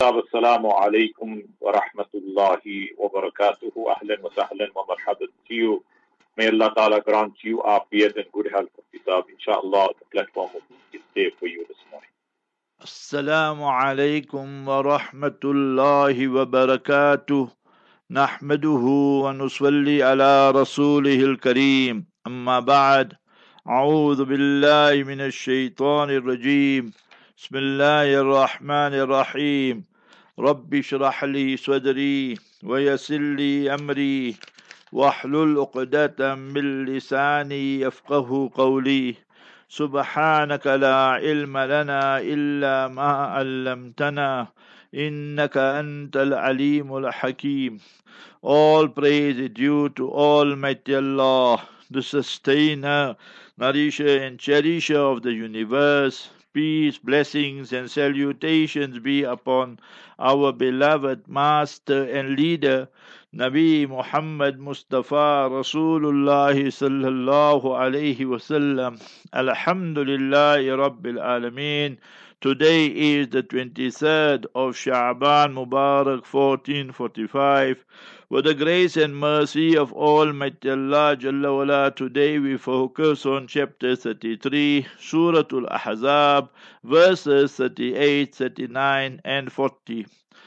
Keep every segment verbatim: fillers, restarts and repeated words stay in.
Alhamdulillah, wassalamu alaikum wa rahmatullahi wa barakatuhu. Ahlan wa sahlan wa marhaban to you. May Allah Ta'ala grant you afiyat and good health of Kitab. Inshallah, the platform is there for you this morning. Assalamu alaikum wa rahmatullahi wa barakatuh. Nahmaduhu wa nusalli ala rasulihil kareem. Amma ba'd. A'udhu billahi minash shaitanir rajeem. Bismillahir rahmanir rahim. Rabbi shrah li sadri wa yassir li amri wahlul uqdatan min lisani yafqahu qawli. سبحانك لا علم لنا إلا ما علمتنا إنك أنت العليم الحكيم. All praise is due to Almighty Allah, the sustainer, nourisher and cherisher of the universe. Peace, blessings and salutations be upon our beloved master and leader, Nabi Muhammad Mustafa Rasulullah sallallahu alayhi wasallam. Alhamdulillahi Rabbil Alameen. Today is the twenty-third of Sha'ban Mubarak fourteen forty-five. With the grace and mercy of Almighty Allah Jalla wala, today we focus on chapter thirty-three, Surah Al-Ahzab, verses thirty-eight, thirty-nine and forty.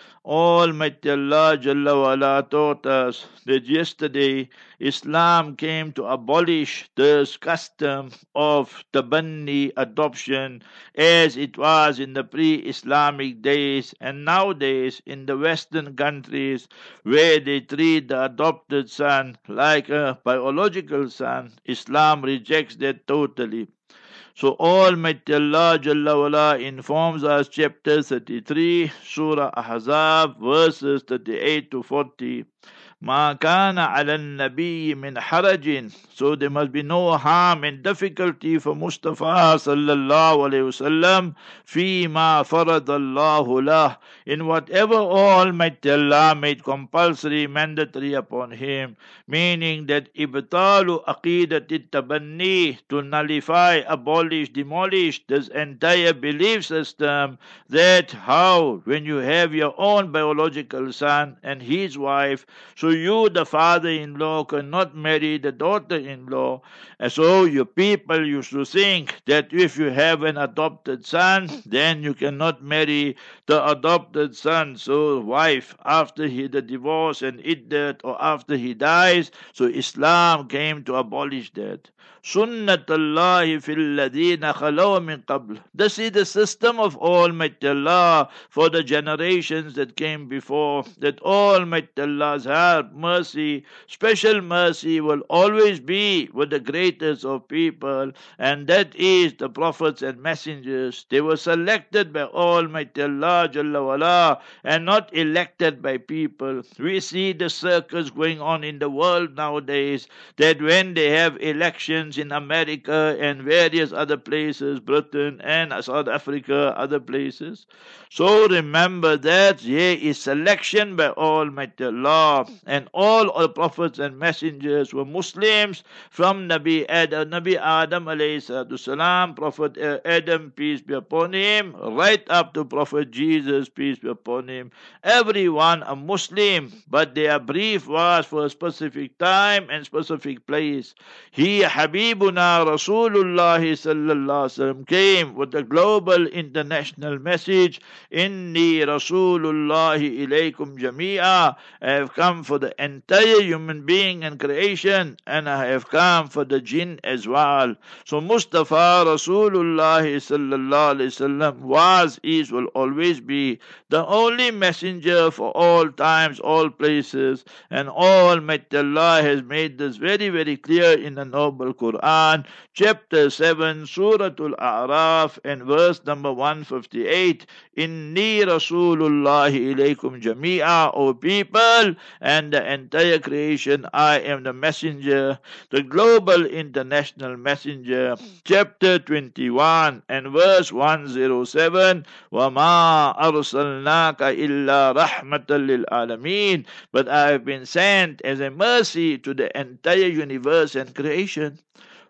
Almighty Allah Jalla wala taught us that yesterday Islam came to abolish this custom of tabanni adoption as it was in the pre-Islamic days and nowadays in the Western countries where they treat the adopted son like a biological son. Islam rejects that totally. So Almighty Allah Jalla wala informs us, chapter thirty-three, Surah Ahzab, verses thirty-eight to forty. Ma kana ala nabi min harajin. So there must be no harm and difficulty for Mustafa sallallahu alayhi wasallam fi ma faradallahu lah, in whatever Almighty Allah made compulsory, mandatory upon him. Meaning that ibtalu aqidat tabanni, to nullify, abolish, demolish this entire belief system that how when you have your own biological son and his wife, so you, the father-in-law, cannot marry the daughter-in-law. And so your people used to think that if you have an adopted son, then you cannot marry the adopted son. So wife, after he the divorce and iddat, or after he dies, so Islam came to abolish that. Sunnatullahi fil ladina khalaw min qabl. This is the system of Almighty Allah for the generations that came before, that Almighty Allah's help, mercy, special mercy will always be with the greatest of people, and that is the prophets and messengers. They were selected by Almighty Allah Jalla wala and not elected by people. We see the circus going on in the world nowadays, that when they have elections in America and various other places, Britain and South Africa, other places. So remember that here is selection by Almighty Allah, and all the prophets and messengers were Muslims from Nabi Adam, Nabi Adam alayhi salatu salam, Prophet Adam, peace be upon him, right up to Prophet Jesus, peace be upon him. Everyone a Muslim, but their brief was for a specific time and specific place. He, Habibuna Rasulullah sallallahu alaihi wasallam, came with a global international message. Inni Rasulullahi ilaykum jami'a. I have come for the entire human being and creation, and I have come for the jinn as well. So Mustafa Rasulullah sallallahu alaihi wasallam was, is, will always be the only messenger for all times, all places, and Almighty Allah has made this very, very clear in the noble Quran, chapter seven, Surah Al-A'raf, and verse number one fifty-eight. Inni Rasulullahi ilaykum jami'a, O people and the entire creation, I am the messenger, the global international messenger. Chapter twenty-one and verse one oh seven. وَمَا أَرْسَلْنَاكَ إِلَّا رَحْمَةً لِلْعَالَمِينَ. But I have been sent as a mercy to the entire universe and creation.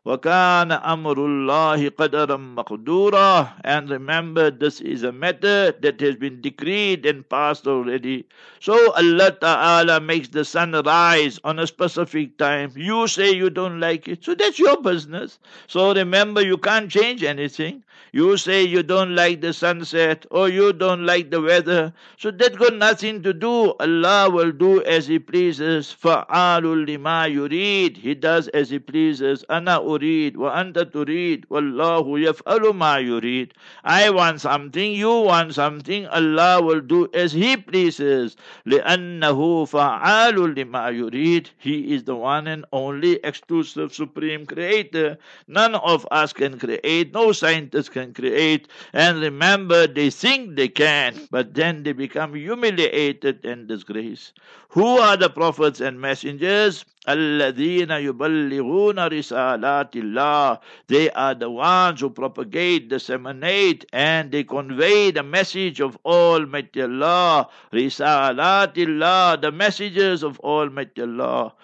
وَكَانَ أَمْرُ اللَّهِ قَدَرًا مَقْدُورًا. And remember, this is a matter that has been decreed and passed already. So Allah Ta'ala makes the sun rise on a specific time. You say you don't like it, so that's your business. So remember, you can't change anything. You say you don't like the sunset or you don't like the weather, so that got nothing to do. Allah will do as He pleases. فَعَالٌ لِمَا يُرِيد. He does as He pleases. أَنَا أُرِيد وَأَنْتَ تُرِيد وَاللَّهُ يَفْعَلُ مَا يُرِيد. I want something, you want something, Allah will do as He pleases. لِأَنَّهُ فَعَالٌ لِمَا يُرِيد. He is the one and only exclusive supreme creator. None of us can create, no scientist can create. And remember, they think they can, but then they become humiliated and disgraced. Who are the prophets and messengers? الَّذِينَ يُبَلِّغُونَ رِسَالَاتِ اللَّهِ. They are the ones who propagate, disseminate, and they convey the message of Almighty Allah. رِسَالَاتِ اللَّهِ, the messages of Almighty Allah.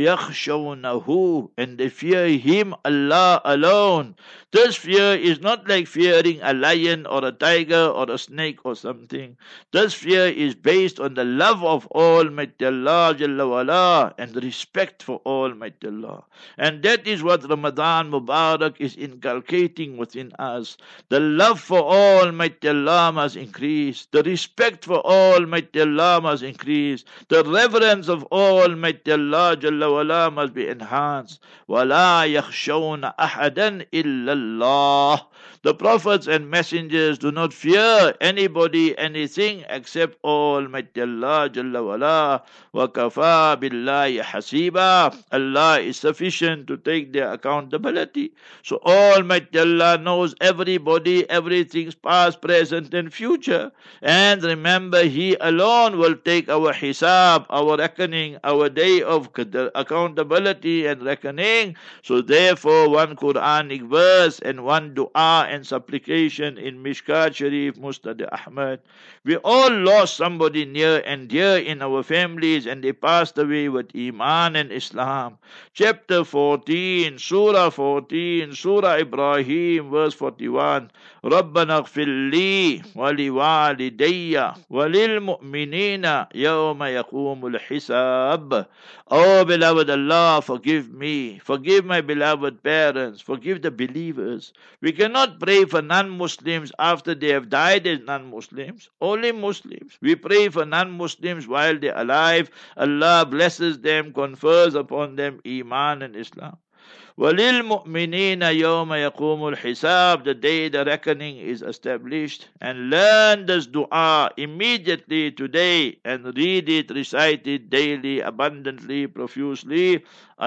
وَيَخْشَوْنَهُ, and they fear Him, Allah alone. This fear is not like fearing a lion or a tiger or a snake or something. This fear is based on the love of Almighty Allah Jalla wala, and respect for Almighty Allah. And that is what Ramadan Mubarak is inculcating within us. The love for Almighty Allah must increase. The respect for Almighty Allah must increase. The reverence of Almighty Allah Jalla wala must be enhanced. وَلَا يَخْشَوْنَ أَحَدًا إِلَّا اللَّهِ. The prophets and messengers do not fear anybody, anything except Almighty Allah Jalla wala. وَكَفَى بِاللَّهِ حَسِيبًا. Allah is sufficient to take their accountability. So Almighty Allah knows everybody, everything past, present and future. And remember, He alone will take our hisab, our reckoning, our day of accountability and reckoning. So therefore, one Quranic verse and one dua and supplication in Mishkat Sharif Musnad Ahmad. We all lost somebody near and dear in our families, and they passed away with Iman and Islam. Chapter fourteen, Surah fourteen, Surah Ibrahim, verse forty-one. رَبَّنَا اغْفِرْ لِي وَلِوَالِدَيَّ وَلِلْمُؤْمِنِينَ يَوْمَ يَقُومُ الْحِسَابِ. Oh beloved Allah, forgive me, forgive my beloved parents, forgive the believers. We cannot pray for non-Muslims after they have died as non-Muslims. Only Muslims. We pray for non-Muslims while they are alive. Allah blesses them, confers upon them Iman and Islam. وَلِلْمُؤْمِنِينَ يَوْمَ يَقُومُ الْحِسَابِ. The day the reckoning is established. And learn this dua immediately today and read it, recite it daily, abundantly, profusely.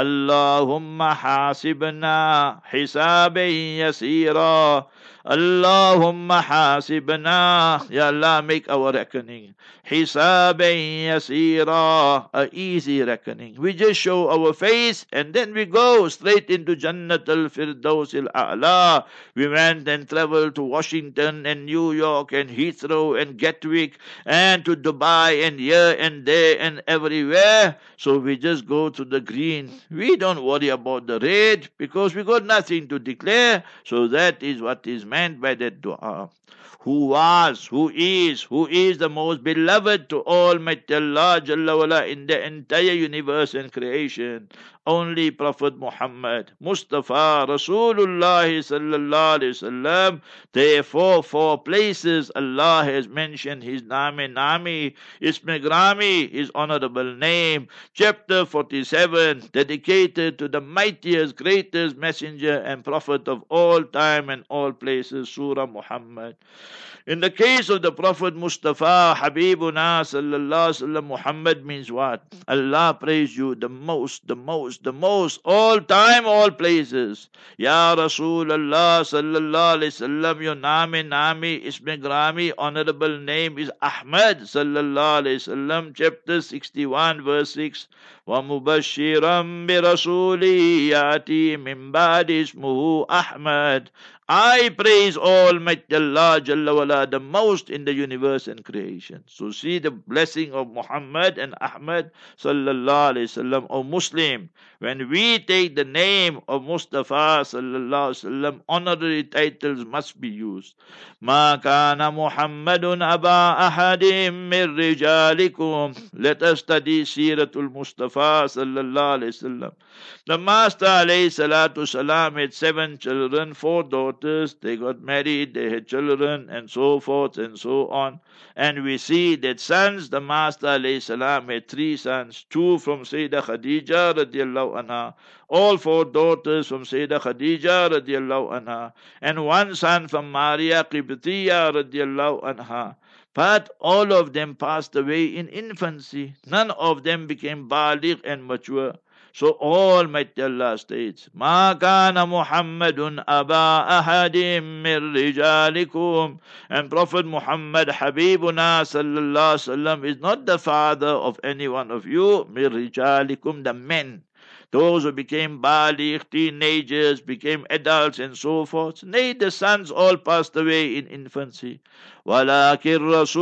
Allahumma hasibna hisaban yasira. Allahumma hasibna. Ya Allah, make our reckoning hisaban yasira, a easy reckoning. We just show our face and then we go straight into Jannat al-Firdaus al-A'la. We went and traveled to Washington and New York and Heathrow and Gatwick and to Dubai and here and there and everywhere. So we just go to the green. We don't worry about the red because we got nothing to declare. So that is what is meant by that dua. Who was, who is, who is the most beloved to Almighty Allah Jalla wala in the entire universe and creation? Only Prophet Muhammad, Mustafa, Rasulullah sallallahu alaihi wasallam. Therefore, four places Allah has mentioned His Name Nami, Isme Grami, His honorable name. Chapter forty-seven, dedicated to the mightiest, greatest messenger and prophet of all time and all places, Surah Muhammad. In the case of the Prophet Mustafa, Habibuna sallallahu alaihi wasallam, Muhammad means what? Allah praise you the most, the most, the most, all time, all places. Ya Rasulullah sallallahu alaihi wasallam, your name, nami, isme grami, honorable name is Ahmad sallallahu alaihi wasallam. Chapter sixty-one, verse six. وَمُبَشِّرًا بِرَسُولِهِ يَأْتِي مِنْ بَعْدِ اسْمُهُ أَحْمَدُ. I praise Almighty Allah Jalla wala, the most in the universe and creation. So see the blessing of Muhammad and Ahmad sallallahu alayhi wasallam, O Muslim. When we take the name of Mustafa sallallahu alayhi wasallam, honorary titles must be used. Ma kana Muhammadun aba ahadim min rijalikum. Let us study Siratul Mustafa sallallahu alayhi wasallam. The Master alayhi salatu salam had seven children, four daughters. They got married, they had children, and so forth and so on. And we see that sons, the Master alayhi salam had three sons, two from Sayyidah Khadija radiallahu anha, all four daughters from Sayyidah Khadija radiallahu anha, and one son from Maria Qibtiyya radiallahu anha. But all of them passed away in infancy. None of them became baligh and mature. So Almighty Allah states, Ma kana Muhammadun aba ahadim min rijalikum. And Prophet Muhammad Habibuna sallallahu alaihi wasallam is not the father of any one of you, min rijalikum, the men. Those who became baligh, teenagers, became adults and so forth. Nay, the sons all passed away in infancy. Walakin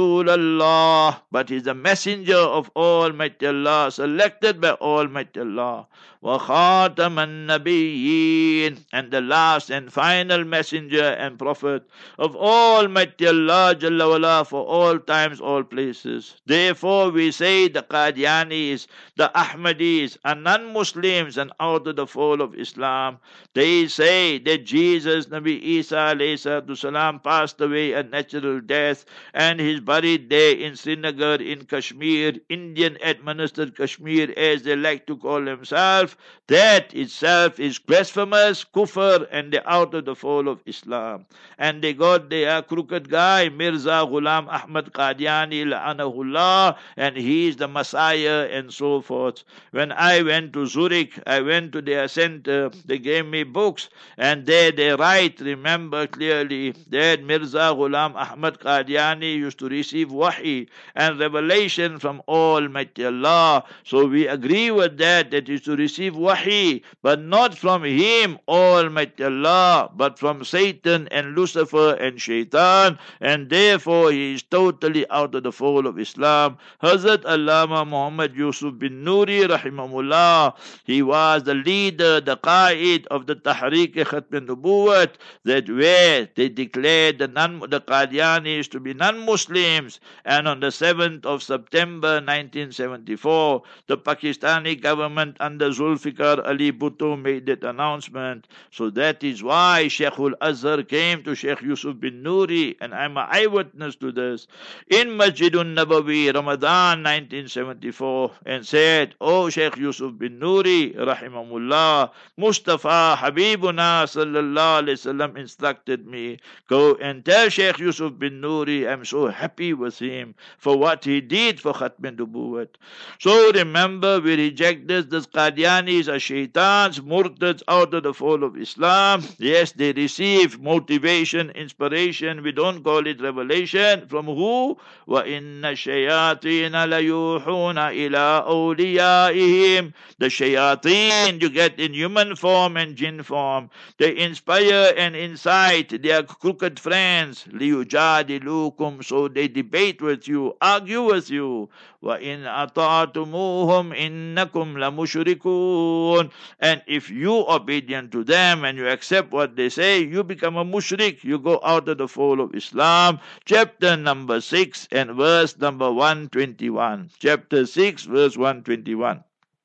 Rasulallah, but he is the messenger of Almighty Allah, selected by Almighty Allah. Wa khataman nabiyyin, and the last and final messenger and prophet of Almighty Allah Jalla wala, for all times, all places. Therefore we say the Qadianis, the Ahmadis are non-Muslims and out of the fold of Islam. They say that Jesus, Nabi Isa alayhi salatu salam, passed away a natural death and he's buried there in Srinagar in Kashmir, Indian administered Kashmir as they like to call themselves. That itself is blasphemous, kufr, and they're out of the fold of Islam. And they got their crooked guy, Mirza Ghulam Ahmad Qadiani la'anahullah, and he's the Messiah and so forth. When I went to Zurich, I went to their center, they gave me books, and there they write, remember clearly, that Mirza Ghulam Ahmad Qadiani used to receive wahi and revelation from Almighty Allah. So we agree with that, that he used to receive wahi, but not from him, Almighty Allah, but from Satan and Lucifer and Shaitan, and therefore he is totally out of the fold of Islam. Hazrat Allama Muhammad Yusuf bin Nuri rahimahullah, he was the leader, the qaid of the Tahriq Khatm al-Nubuwwat, that where they declared the non the Qadianis to be non-Muslims, and on the seventh of September nineteen seventy-four, the Pakistani government under Zulfikar Ali Bhutto made that announcement. So that is why Sheikhul Azhar came to Sheikh Yusuf bin Nuri, and I'm an eyewitness to this, in Masjidun Nabawi, Ramadan nineteen seventy-four, and said, "Oh Sheikh Yusuf bin Nuri, rahimahullah, Mustafa Habibuna sallallahu alayhi wasallam instructed me, go and tell Sheikh Yusuf bin Nuri I'm so happy with him for what he did for Khatm al-Nubuwwat." So remember, we reject this. The Qadianis are shaitans, murtads, out of the fold of Islam. Yes, they receive motivation, inspiration. We don't call it revelation. From who? وَإِنَّ الشَّيَاطِينَ لَيُوحُونَ إِلَىٰ أَوْلِيَائِهِمْ. The shayateen you get in human form and jinn form. They inspire and incite their crooked friends. لِيُجَادِلُوكُمْ. So they debate with you, argue with you. وَإِنْ أَطَعْتُمُوهُمْ إِنَّكُمْ لَمُشْرِكُونَ. And if you obedient to them and you accept what they say, you become a mushrik. You go out of the fold of Islam. Chapter number six and verse number one twenty-one. Chapter six, verse one twenty-one.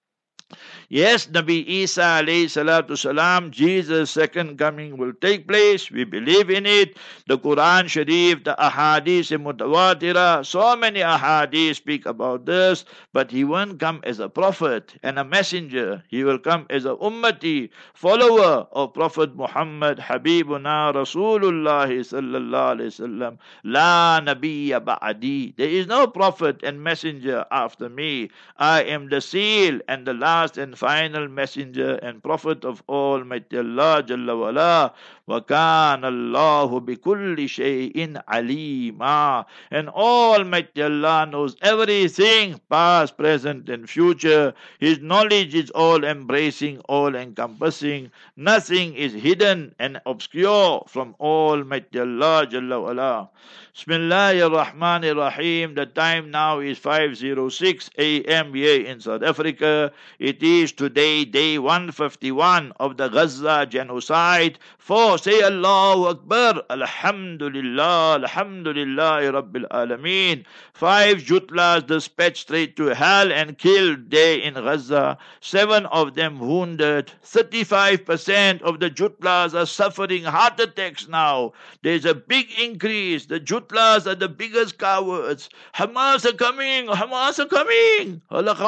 Yes, Nabi Isa alayhi salatu salam, Jesus' second coming will take place. We believe in it. The Quran Sharif, the Ahadith Mutawatira, so many Ahadith speak about this. But he won't come as a prophet and a messenger. He will come as a ummati, follower of Prophet Muhammad, Habibuna Rasulullah sallallahu alayhi wasallam. La nabiyya ba'adi. There is no prophet and messenger after me. I am the seal and the last last and final messenger and prophet of Almighty Allah Jalla wa Ala. Wa kana Allahu bi kulli shay'in alima. And Almighty Allah knows everything, past, present, and future. His knowledge is all embracing, all encompassing. Nothing is hidden and obscure from Almighty Allah Jalla wa Ala. Bismillahir Rahmanir Rahim. The time now is five oh six a m here in South Africa. It is today day one fifty-one of the Gaza genocide. For say Allahu Akbar, Alhamdulillah, Alhamdulillah Rabbil Alameen. Five Jutlas dispatched straight to hell and killed there in Gaza. Seven of them wounded. thirty-five percent of the Jutlas are suffering heart attacks now. There's a big increase. The Jutlas are the biggest cowards. Hamas are coming, Hamas are coming.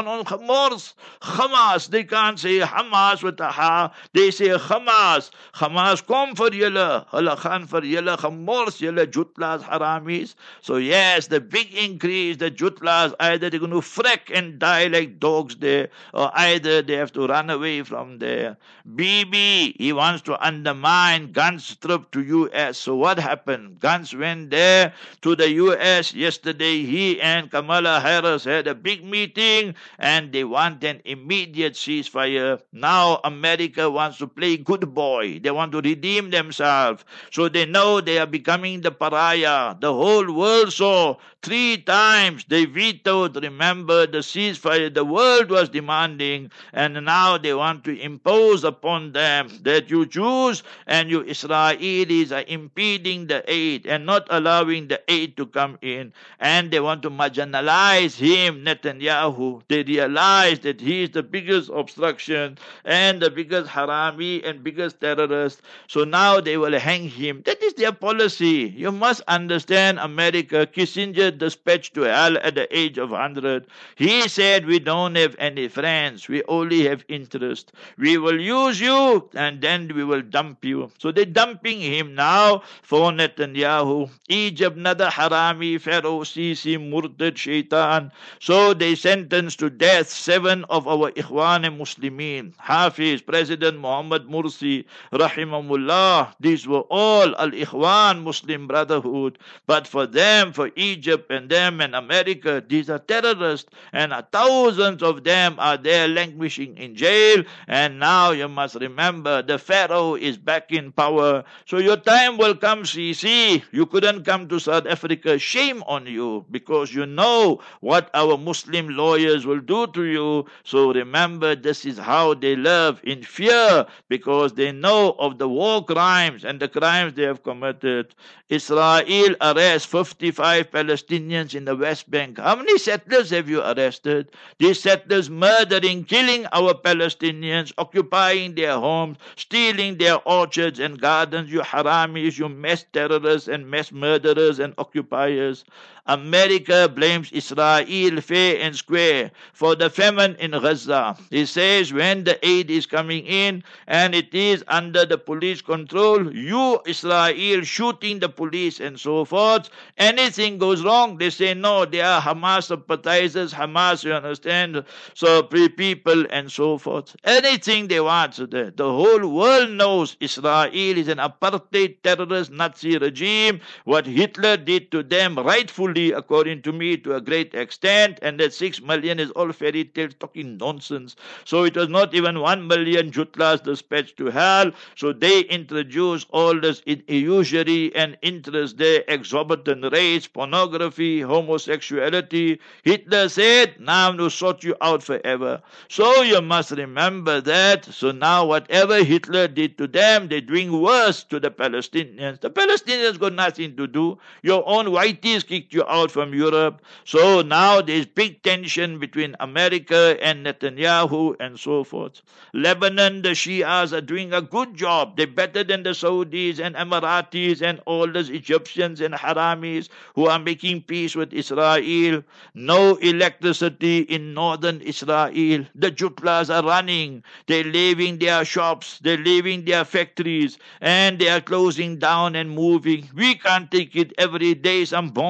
Hamas, Hamas. They can't say Hamas with a ha. They say Hamas. Hamas come for yalla. Allah Khan for yalla. Hamas yalla Jutlas haramis. So yes, the big increase. The Jutlas either they're going to freak and die like dogs there, or either they have to run away from there. Bibi, he wants to undermine Gant's trip to U S. So what happened? Gantz went there to the U S yesterday. He and Kamala Harris had a big meeting and they want an immediate ceasefire. Now America wants to play good boy. They want to redeem themselves. So they know they are becoming the pariah. The whole world saw three times they vetoed, remember, the ceasefire the world was demanding, and now they want to impose upon them that you Jews and you Israelis are impeding the aid and not allowing the aid to come in, and they want to marginalize him, Netanyahu. They realize that he is the biggest obstruction and the biggest harami and biggest terrorist, so now they will hang him. That is their policy. You must understand America. Kissinger dispatched to hell at the age of one hundred. He said, we don't have any friends. We only have interest. We will use you and then we will dump you. So they're dumping him now for Netanyahu. Egypt, another harami, Pharaoh, Sisi, Murtad, Shaitan. So they sentenced to death seven of our Ikhwan Muslimin. Hafiz, President Muhammad Mursi, Rahimahullah. These were all Al-Ikhwan Muslim Brotherhood. But for them, for Egypt and them and America, these are terrorists, and thousands of them are there languishing in jail. And now you must remember, the Pharaoh is back in power. So your time will come, C C. You couldn't come to South Africa. Shame on you, because you know what our Muslim lawyers will do to you. So remember, this is how they live, in fear, because they know of the war crimes and the crimes they have committed. Israel arrests fifty-five Palestinians in the West Bank. How many settlers have you arrested? These settlers murdering, killing our Palestinians, occupying their homes, stealing their orchards and gardens. You haramis, you mass terrorists and mass murderers and occupiers. America blames Israel fair and square for the famine in Gaza. It says when the aid is coming in and it is under the police control, you Israel shooting the police and so forth. Anything goes wrong, they say no, they are Hamas sympathizers, Hamas, you understand, so people and so forth. Anything they want. So the, the whole world knows Israel is an apartheid terrorist Nazi regime. What Hitler did to them, rightfully, according to me, to a great extent, and that six million is all fairy tales, talking nonsense. So it was not even one million Jutlas dispatched to hell. So they introduced all this usury and interest there, exorbitant rates, pornography, homosexuality. Hitler said, now I'm going to sort you out forever. So you must remember that. So now whatever Hitler did to them, they're doing worse to the Palestinians. The Palestinians got nothing to do. Your own whiteys kicked you out from Europe. So now there's big tension between America and Netanyahu and so forth. Lebanon, the Shias are doing a good job. They're better than the Saudis and Emiratis and all those Egyptians and Haramis who are making peace with Israel. No electricity in northern Israel. The Jutlas are running. They're leaving their shops. They're leaving their factories. And they are closing down and moving. We can't take it every day. Some bomb comes.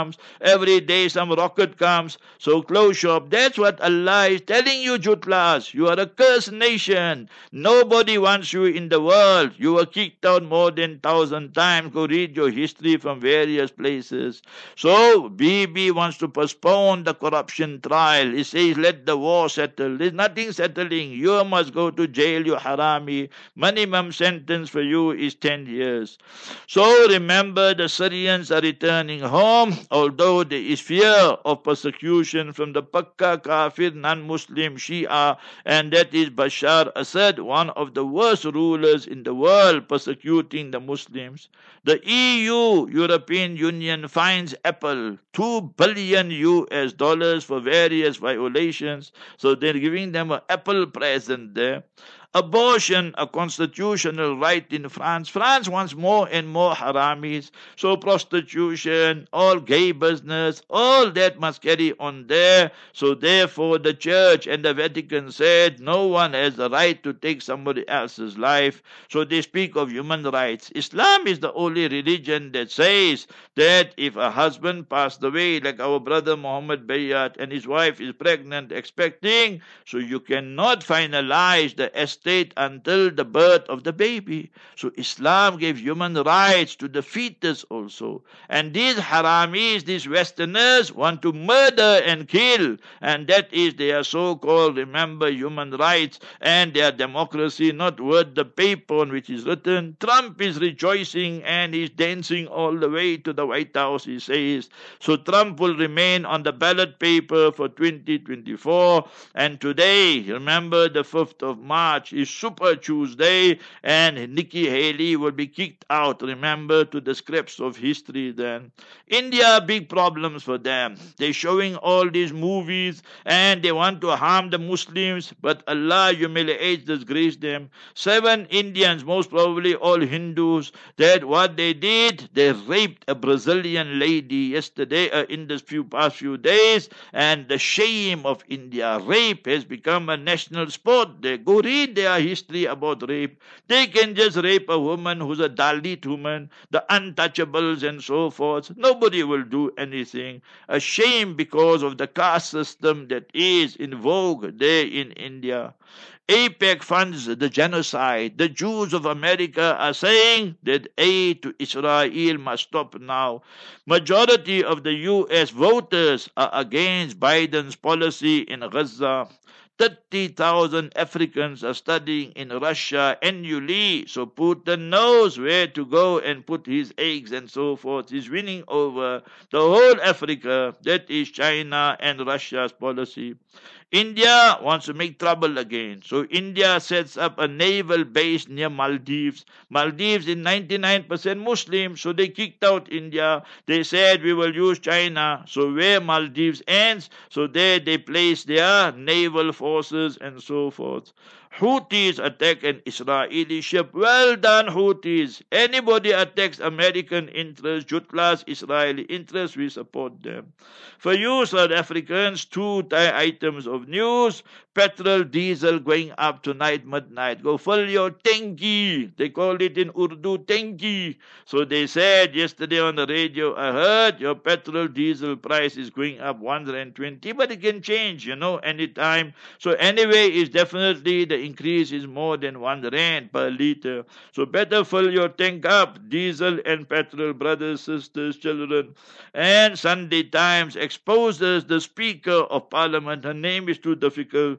comes. Every day some rocket comes. So close shop. That's what Allah is telling you, Jutlas. You are a cursed nation. Nobody wants you in the world. You were kicked out more than thousand times. Go read your history from various places. So Bibi wants to postpone the corruption trial. He says, let the war settle. There's nothing settling. You must go to jail, you harami. Minimum sentence for you is ten years. So remember, the Syrians are returning home, although there is fear of persecution from the Pakka Kafir non-Muslim Shia, and that is Bashar Assad, one of the worst rulers in the world, persecuting the Muslims. The E U, European Union, fines Apple two billion U S dollars for various violations. So they're giving them an Apple present there. Abortion, a constitutional right in France. France wants more and more haramis. So prostitution, all gay business, all that must carry on there. So therefore the church and the Vatican said no one has the right to take somebody else's life. So they speak of human rights. Islam is the only religion that says that if a husband passed away, like our brother Muhammad Bayat, and his wife is pregnant, expecting, so you cannot finalize the estate until the birth of the baby. So Islam gave human rights to the fetus also. And these haramis, these Westerners, want to murder and kill. And that is their so-called, remember, human rights and their democracy, not worth the paper on which is written. Trump is rejoicing and he's dancing all the way to the White House, he says. So Trump will remain on the ballot paper for twenty twenty-four. And today, remember, the fifth of March, is Super Tuesday, and Nikki Haley will be kicked out, remember, to the scripts of history then. India, big problems for them. They're showing all these movies and they want to harm the Muslims, but Allah humiliates, disgrace them. Seven Indians, most probably all Hindus, that what they did, they raped a Brazilian lady yesterday, uh, in the few past few days, and the shame of India. Rape has become a national sport. They go read their history about rape. They can just rape a woman who's a Dalit woman, the untouchables and so forth. Nobody will do anything. A shame because of the caste system that is in vogue there in India. AIPAC funds the genocide. The Jews of America are saying that aid to Israel must stop now. Majority of the U S voters are against Biden's policy in Gaza. thirty thousand Africans are studying in Russia annually. So Putin knows where to go and put his eggs and so forth. He's winning over the whole Africa. That is China and Russia's policy. India wants to make trouble again. So India sets up a naval base near Maldives. Maldives is ninety-nine percent Muslim, so they kicked out India. They said we will use China. So where Maldives ends, so there they place their naval forces and so forth. Houthis attack an Israeli ship. Well done, Houthis. Anybody attacks American interests, Jutlas, Israeli interests, we support them. For you, South Africans, two items of news. Petrol, diesel going up tonight, midnight. Go fill your tanki. They call it in Urdu, tanki. So they said yesterday on the radio, I heard your petrol, diesel price is going up one hundred twenty, but it can change, you know, anytime. So anyway, it's definitely the increase is more than one rand per liter. So better fill your tank up, diesel and petrol, brothers, sisters, children. And Sunday Times exposes the Speaker of Parliament. Her name is too difficult.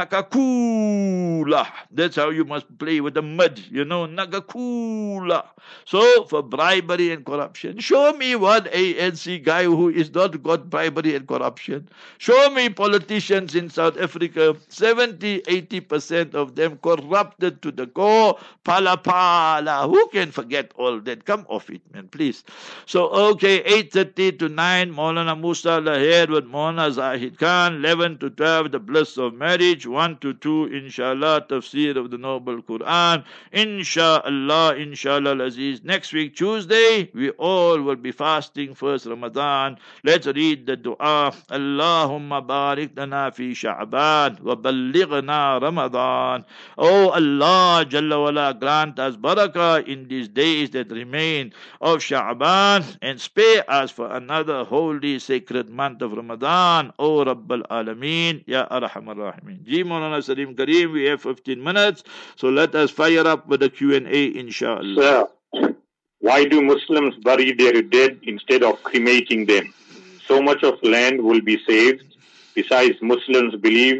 Nakakula. That's how you must play with the mud, you know, Nakakula. So for bribery and corruption, show me one A N C guy who is not got bribery and corruption. Show me politicians in South Africa, seventy, eighty percent of them corrupted to the core. Pala pala. Who can forget all that? Come off it, man, please. So, okay, eight thirty to nine, Maulana Musa Lahir with Maulana Zahid Khan. eleven to twelve, the bliss of marriage. one to two, inshallah, tafsir of the Noble Quran. Inshallah, inshallah, Aziz. Next week, Tuesday, we all will be fasting first Ramadan. Let's read the dua. Allahumma barik lana fi Sha'ban wa ballighna Ramadan. Ramadan. Oh Allah Jalla wala, grant us barakah in these days that remain of Sha'ban, and spare us for another holy sacred month of Ramadan. Oh Rabbal Alameen, Ya Arhamar Rahimin. Ji Maulana Salim Kareem, we have fifteen minutes, so let us fire up with the Q and A, inshallah. Sir, why do Muslims bury their dead instead of cremating them? So much of land will be saved. Besides, Muslims believe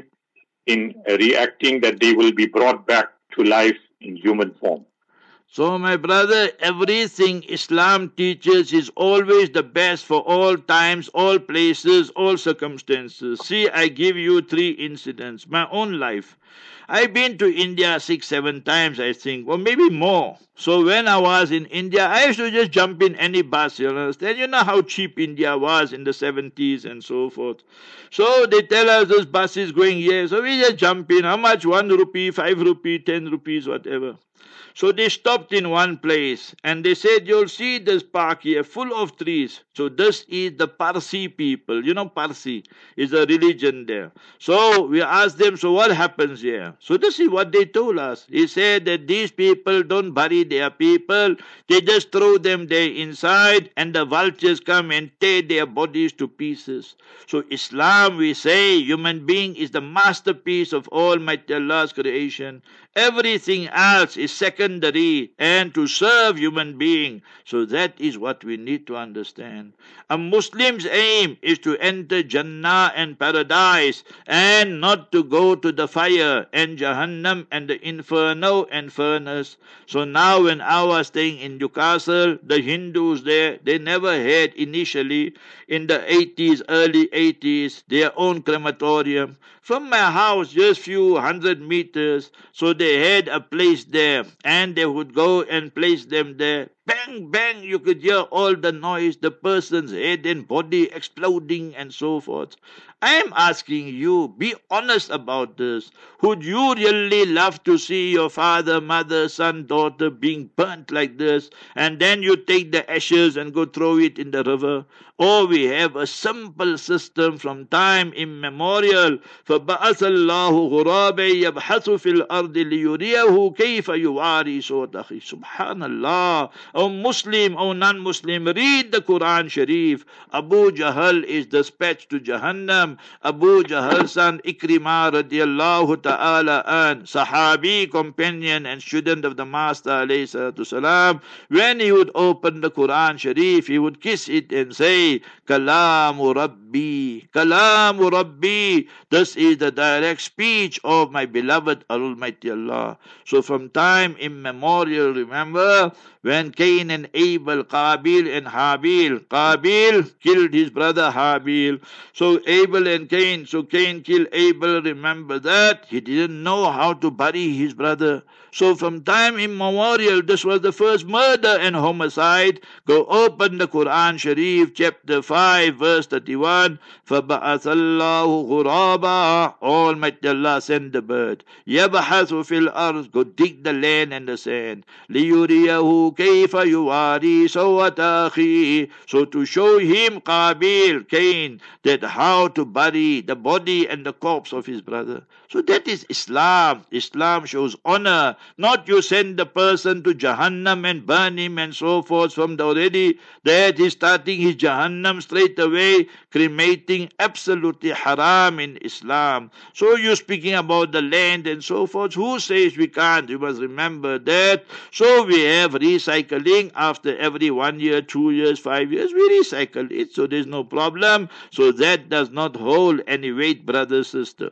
in reacting that they will be brought back to life in human form. So my brother, everything Islam teaches is always the best for all times, all places, all circumstances. See, I give you three incidents. My own life. I've been to India six, seven times, I think, or maybe more. So when I was in India, I used to just jump in any bus, you understand? You know how cheap India was in the seventies and so forth. So they tell us this bus is going here. So we just jump in. How much? One rupee, five rupee, ten rupees, whatever. So they stopped in one place and they said, you'll see this park here full of trees. So this is the Parsi people. You know, Parsi is a religion there. So we asked them, so what happens here? So this is what they told us. He said that these people don't bury their people. They just throw them there inside and the vultures come and tear their bodies to pieces. So Islam, we say, human being is the masterpiece of Almighty Allah's creation. Everything else is secondary and to serve human being. So that is what we need to understand. A Muslim's aim is to enter Jannah and paradise and not to go to the fire and Jahannam and the inferno and furnace. So now when I was staying in Newcastle, the Hindus there, they never had initially in the eighties, early eighties, their own crematorium. From my house, just few hundred meters, so they had a place there, and they would go and place them there. Bang, bang, you could hear all the noise, the person's head and body exploding and so forth. I am asking you, be honest about this. Would you really love to see your father, mother, son, daughter being burnt like this, and then you take the ashes and go throw it in the river? Or we have a simple system from time immemorial. فَبَعَثَ اللَّهُ غُرَابًا يَبْحَثُ فِي الْأَرْضِ لِيُرِيَهُ كَيْفَ يُوَارِي صَوْتَ أَخِيهِ. Subhanallah. O Muslim, O non-Muslim, read the Quran Sharif. Abu Jahl is dispatched to Jahannam. Abu Jahl's son Ikrimah radiallahu ta'ala an, Sahabi, companion and student of the Master alayhi salatu salam, when he would open the Quran Sharif, he would kiss it and say, Kalamu Rabbi, Kalamu Rabbi. This is the direct speech of my beloved Almighty Allah. So from time immemorial, remember, when Cain and Abel, Qabil and Habil, Qabil killed his brother Habil. So Abel and Cain, so Cain killed Abel, remember that? He didn't know how to bury his brother. So from time immemorial, this was the first murder and homicide. Go open the Quran Sharif, chapter five, verse thirty-one. فَبَعَثَ اللَّهُ غُرَابًا. Almighty Allah sent the bird. يَبْحَثُ فِي الْأَرْضِ. Go dig the land and the sand. لِيُرِيَهُ كَيْفَ يُوَارِي سَوْءَةَ أَخِيهِ. So to show him, Qabil, Cain, that how to bury the body and the corpse of his brother. So that is Islam. Islam shows honor. Not you send the person to Jahannam and burn him and so forth from the already that he's starting his Jahannam straight away, cremating, absolutely haram in Islam. So you're speaking about the land and so forth. Who says we can't? You must remember that. So we have recycling after every one year, two years, five years, we recycle it. So there's no problem. So that does not hold any weight, brother, sister.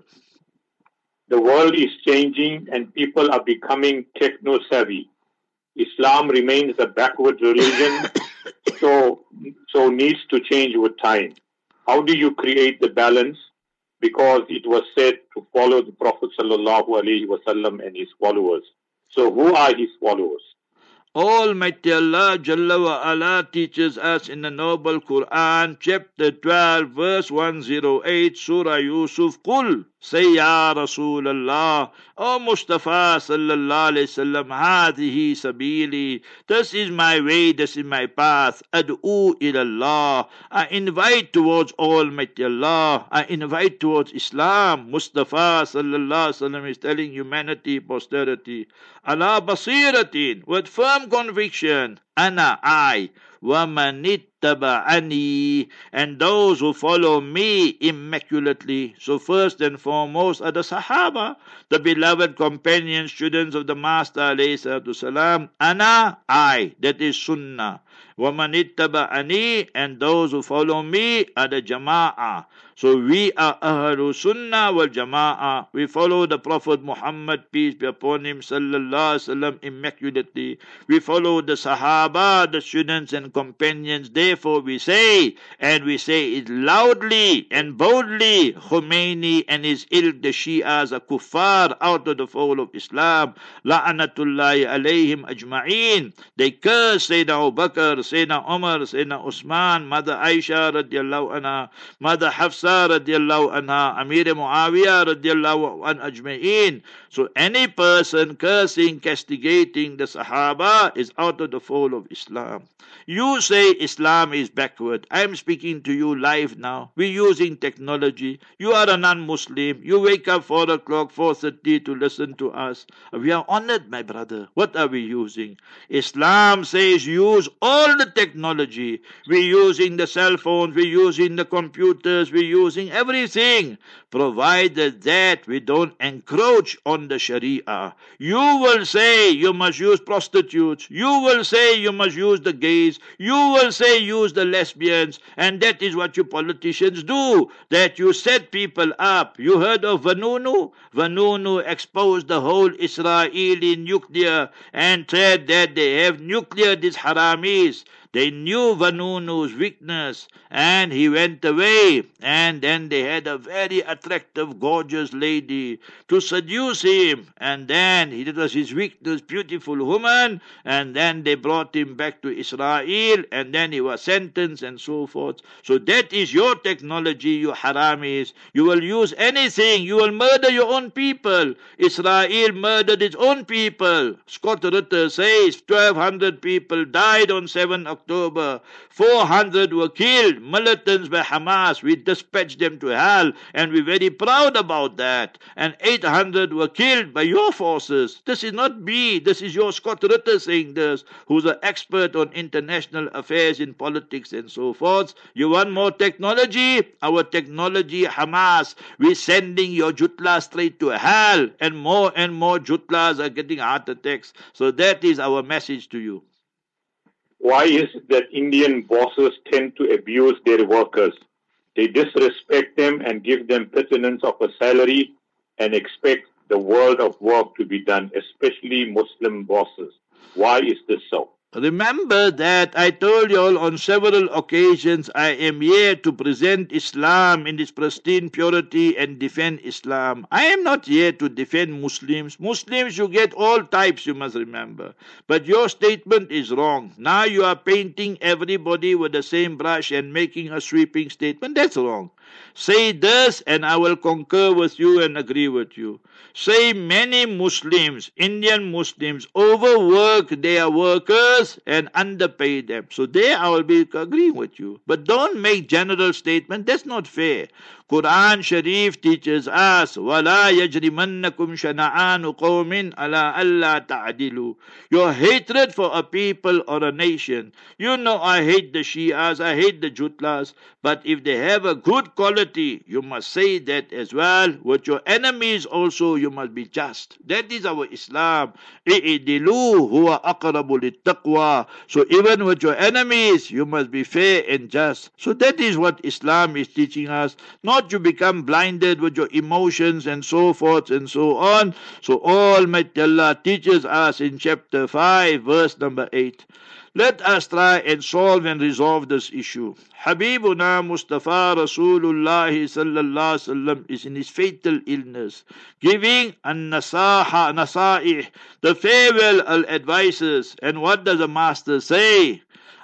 The world is changing and people are becoming techno-savvy. Islam remains a backward religion, so, so needs to change with time. How do you create the balance? Because it was said to follow the Prophet sallallahu alaihi wasallam and his followers. So who are his followers? Almighty Allah Jalla wa Ala teaches us in the noble Quran, chapter twelve, verse one oh eight, Surah Yusuf, Qul, Say, Ya Rasulullah, O Mustafa sallallahu alayhi wasallam, hadihi sabili, this is my way, this is my path. Ad'u ilallah, I invite towards Almighty Allah, I invite towards Islam. Mustafa sallallahu alayhi wasallam is telling humanity, posterity, ala basiratin, with firm conviction, ana, I, wa manittaba'ani, and those who follow me immaculately. So first and foremost are the Sahaba, the beloved companions, students of the Master alayhi salatu salam. Ana, I, that is Sunnah. Wa manittaba'ani, and those who follow me are the Jama'ah. So we are Ahlu Sunnah wal Jama'ah. We follow the Prophet Muhammad, peace be upon him, sallallahu alaihi wasallam, immaculately. We follow the Sahaba, the students and companions. Therefore we say, and we say it loudly and boldly, Khomeini and his ilk, the Shias, are kuffar, out of the fold of Islam. La'anatullahi alayhim ajma'een. They curse Sayyidina Abu Bakr, Sayyidina Umar, Sayyidina Usman, Mother Aisha radiallahu anha, Mother Hafsa radiallahu anha, Amir Muawiyah radiallahu an ajma'een. So any person cursing, castigating the Sahaba is out of the fold of Islam. You say Islam is backward. I am speaking to you live now. We're using technology. You are a non-Muslim. You wake up four o'clock, four thirty to listen to us. We are honored, my brother. What are we using? Islam says use all the technology. We're using the cell phones. We're using the computers. We're using everything, provided that we don't encroach on the Sharia. You will say you must use prostitutes. You will say you must use the gays. You will say use the lesbians. And that is what you politicians do, that you set people up. You heard of Vanunu? Vanunu exposed the whole Israeli nuclear and said that they have nuclear, these haramis. They knew Vanunu's weakness, and he went away. And then they had a very attractive, gorgeous lady to seduce him. And then it was his weakness, beautiful woman. And then they brought him back to Israel, and then he was sentenced and so forth. So that is your technology, you haramis. You will use anything. You will murder your own people. Israel murdered its own people. Scott Ritter says twelve hundred people died on seventh of October. four hundred were killed, militants by Hamas. We dispatched them to hell, and we're very proud about that. And eight hundred were killed by your forces. This is not me. This is your Scott Ritter saying this, who's an expert on international affairs in politics and so forth. You want more technology? Our technology, Hamas. We're sending your jutlas straight to hell, and more and more jutlas are getting heart attacks. So that is our message to you. Why is it that Indian bosses tend to abuse their workers? They disrespect them and give them pittance of a salary and expect the world of work to be done, especially Muslim bosses. Why is this so? Remember that I told you all on several occasions I am here to present Islam in its pristine purity and defend Islam. I am not here to defend Muslims. Muslims, you get all types, you must remember. But your statement is wrong. Now you are painting everybody with the same brush and making a sweeping statement. That's wrong. Say this and I will concur with you and agree with you. Say many Muslims, Indian Muslims, overwork their workers and underpay them. So there I will be agreeing with you. But don't make general statement. That's not fair. Quran Sharif teaches us, وَلَا يَجْرِمَنَّكُمْ شَنَعَانُ قَوْمٍ عَلَىٰ أَلَّا تَعْدِلُوا. Your hatred for a people or a nation. You know I hate the Shias, I hate the Jutlas, but if they have a good quality, you must say that as well. With your enemies also, you must be just. That is our Islam. إِعْدِلُوا هُوَ أَقْرَبُ لِلتَّقْوَى. So even with your enemies, you must be fair and just. So that is what Islam is teaching us. Not you become blinded with your emotions and so forth and so on. So Almighty Allah teaches us in chapter five, verse number eight. Let us try and solve and resolve this issue. Habibuna Mustafa Rasulullah sallallahu alaihi wasallam is in his fatal illness, giving an-nasaha, nasaih, the farewell advices. And what does the Master say?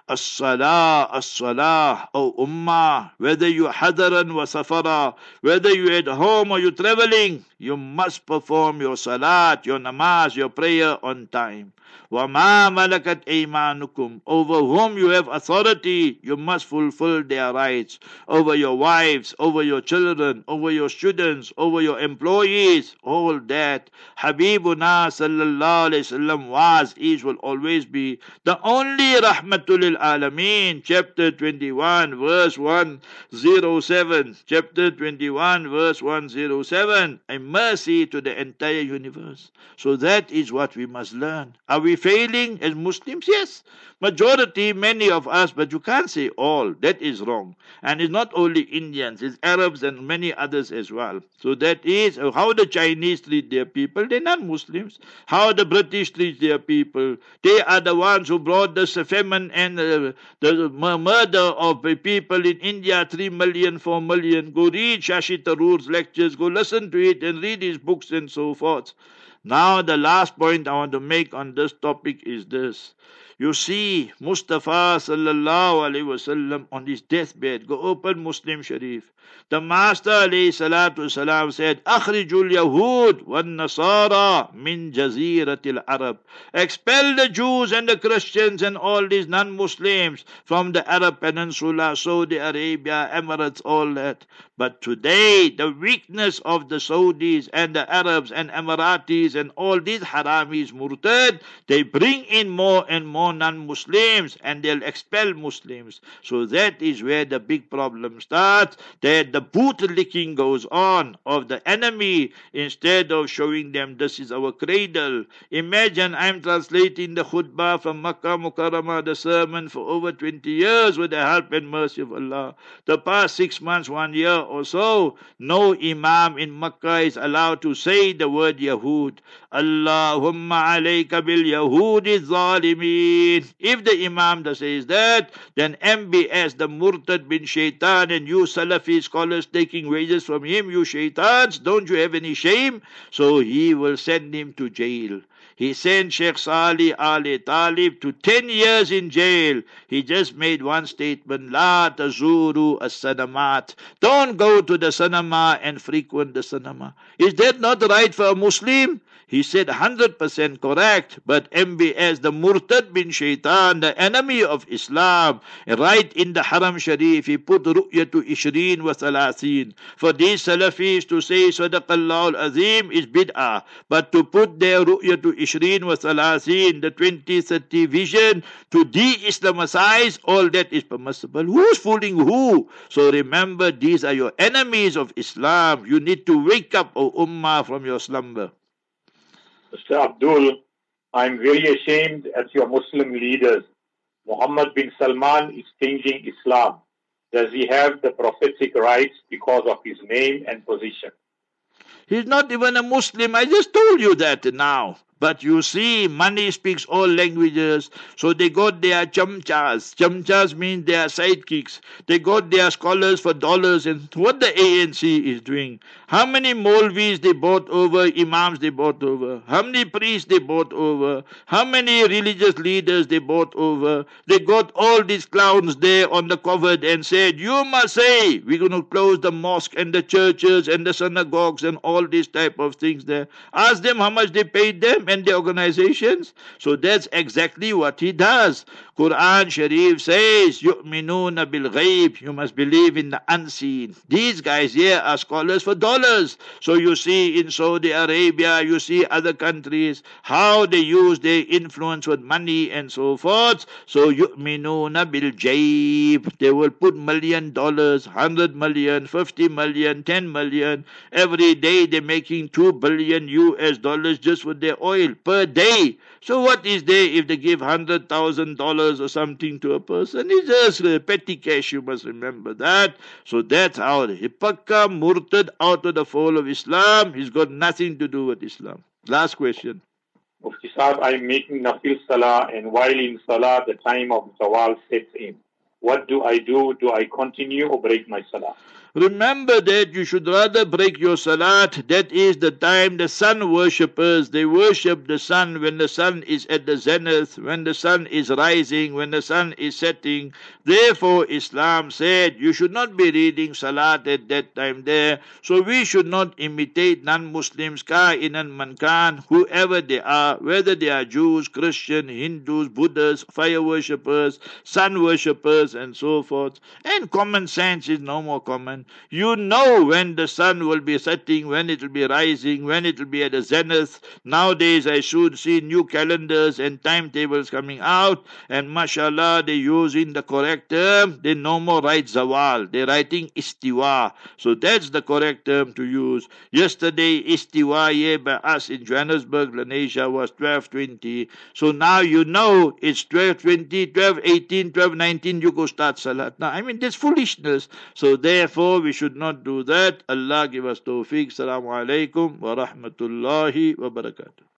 as-salah, as-salah, O ummah, whether you hadaran wa safara, whether you at home or you traveling, you must perform your salat, your namaz, your prayer on time. وَمَا مَلَكَتْ أَيْمَانُكُمْ, over whom you have authority, you must fulfill their rights. Over your wives, over your children, over your students, over your employees, all that. Habibuna sallallahu alayhi wasallam was, is, will always be the only rahmatul lil alameen. Chapter twenty-one, verse one oh seven. Chapter twenty-one, verse one oh seven. A mercy to the entire universe. So that is what we must learn. Are we failing as Muslims? Yes. Majority, many of us, but you can't say all. That is wrong. And it's not only Indians, it's Arabs and many others as well. So that is how the Chinese treat their people. They're not Muslims. How the British treat their people. They are the ones who brought the famine and uh, the murder of people in India, three million, four million. Go read Shashi Tharoor's lectures, go listen to it and read his books and so forth. Now the last point I want to make on this topic is this. You see, Mustafa sallallahu alaihi wasallam on his deathbed, go open Muslim Sharif. The Master alayhi salatu salam said, Akhrijul Yahud wa Nasara min Jaziratil Arab. Expel the Jews and the Christians and all these non-Muslims from the Arab Peninsula, Saudi Arabia, Emirates, all that. But today, the weakness of the Saudis and the Arabs and Emiratis and all these haramis, murtad, they bring in more and more non-Muslims and they'll expel Muslims. So that is where the big problem starts, that the boot licking goes on of the enemy instead of showing them this is our cradle. Imagine I'm translating the khutbah from Makkah Mukarramah, the sermon, for over twenty years with the help and mercy of Allah. The past six months, one year or so, no Imam in Makkah is allowed to say the word Yahud. Allahumma alayka bil Yahudi zalimin. If the Imam says that, then M B S, the Murtad bin Shaitan, and you Salafi scholars taking wages from him, you shaitans, don't you have any shame? So he will send him to jail. He sent Sheikh Salih Ali Talib to ten years in jail. He just made one statement, La tazuru as-sanamat. Don't go to the cinema and frequent the cinema. Is that not right for a Muslim? He said one hundred percent correct, but M B S, the Murtad bin Shaitan, the enemy of Islam, right in the Haram Sharif, he put Ru'yatu Ishreen wa Thalathin. For these Salafis to say Sadaqallahu al-Azim is bid'ah, but to put their Ru'yatu Ishreen wa Thalathin, the twenty thirty vision, to de-Islamicize, all that is permissible. Who's fooling who? So remember, these are your enemies of Islam. You need to wake up, O Ummah, from your slumber. Mister Abdul, I'm very ashamed at your Muslim leaders. Muhammad bin Salman is changing Islam. Does he have the prophetic rights because of his name and position? He's not even a Muslim. I just told you that now. But you see, money speaks all languages. So they got their chamchas. Chamchas means their sidekicks. They got their scholars for dollars. And what the A N C is doing. How many Maulvis they bought over, Imams they bought over. How many priests they bought over. How many religious leaders they bought over. They got all these clowns there on the covered and said, you must say, we're going to close the mosque and the churches and the synagogues and all these type of things there. Ask them how much they paid them and the organizations. So that's exactly what he does. Quran Sharif says, yu'minuna bil ghaib. You must believe in the unseen. These guys here are scholars for dollars. So you see in Saudi Arabia, you see other countries, how they use their influence with money and so forth. So yu'minuna bil jaib. They will put million dollars, hundred million, fifty million, ten million. Every day they're making two billion U S dollars just with their oil per day. So what is there if they give one hundred thousand dollars or something to a person? It's just uh, petty cash, you must remember that. So that's how the Hipakka murtad out of the fold of Islam. He's got nothing to do with Islam. Last question. Mufti Saab, I'm making Nafil Salah, and while in Salah, the time of Zawal sets in. What do I do? Do I continue or break my Salah? Remember that you should rather break your salat. That is the time the sun worshippers, they worship the sun when the sun is at the zenith, when the sun is rising, when the sun is setting. Therefore Islam said you should not be reading salat at that time there. So we should not imitate non-Muslims, ka'inan man kan, whoever they are, whether they are Jews, Christian, Hindus, Buddhists, fire worshippers, sun worshippers, and so forth. And common sense is no more common. You know when the sun will be setting, when it will be rising, when it will be at the zenith. Nowadays I should see new calendars and timetables coming out, and mashallah, they're using the correct term. They no more write zawal, they're writing istiwa. So that's the correct term to use. Yesterday istiwa here by us in Johannesburg, Lenasia, was twelve twenty. So now you know it's twelve twenty, twelve eighteen, twelve nineteen, you go start salat. Now I mean that's foolishness. So therefore we should not do that. Allah give us tawfiq. Assalamu alaikum wa rahmatullahi wa barakatuh.